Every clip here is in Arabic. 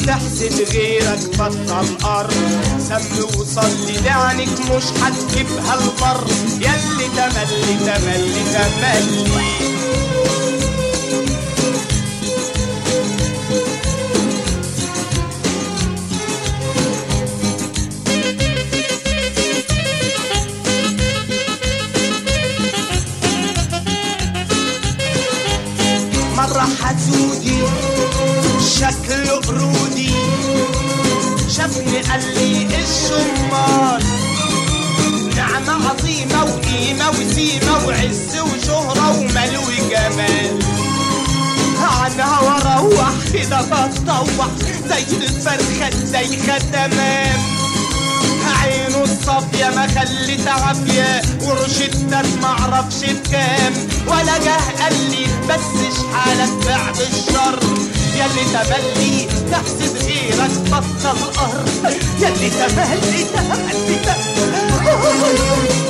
تحسد غيرك بطل قر، سم وصلي لعنك مش هتجيبها البر، ياللي تملي تملي تملي. مرة حسودي شكله قرودي، شافني قال لي الشمال نعمة عظيمة وقيمة وسيمة وعز وشهرة ومال وجمال، عنها واروح كده بتطوح زي الفرخة زي تمام، عينه الصافية ما خلت عافية ورشدتك معرفش بكام، ولا جه قال لي بس شحالك بعد الشر، ياللي تملي تحسد غيرك بطل قهر، ياللي تملي تملي تملي.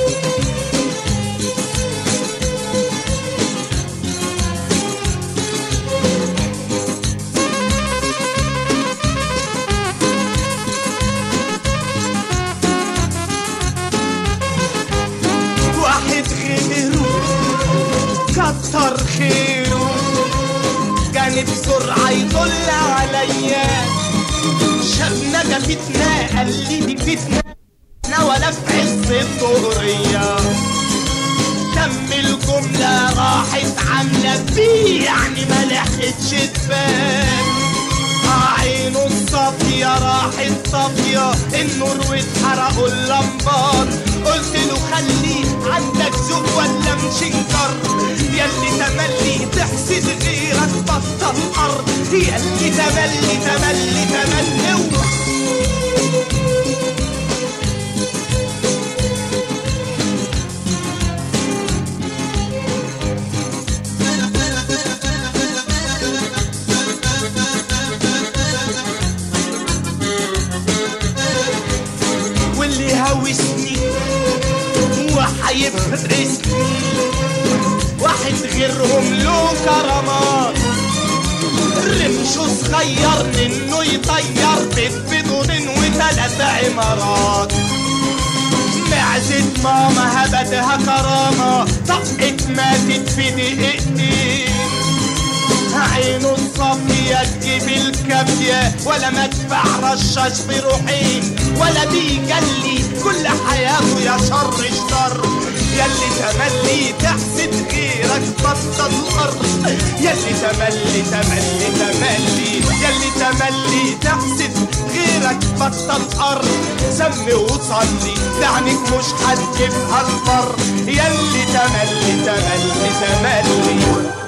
كتر خيره كان بسرعة يطل عليا، شافنا ده فتنة قال لي دي فتنة ولا في عز الظهرية، تم الجملة راحت عاملة بيه يعني ما لحقتش تبان، عينه الصافية راحت صافية النور واتحرقوا اللمبات، قلت له خلي عندك ذوق ولا مشنكر، ياللي تملي تحسد غيرك بطل قر، ياللي تملي تملي تملي. واللي هوسني وحيفرسني واحد غيرهم له كرامات، رمشه صغير منه يطير بيت بدون وثلاث عمارات، معزة ماما هبتها كرامة طقت ماتت في دقيقتين، عينه الصافية تجيب الكافية ولا مدفع رشاش بروحين، ولا بيجلي كل حياته يا شر شر، ياللي تملي تحسد غيرك بطل قر، ياللي تملي تملي تملي، ياللي تملي تحسد غيرك بطل قر، سم وصلي لعنك مش هتجيبها البر، ياللي تملي تملي تملي.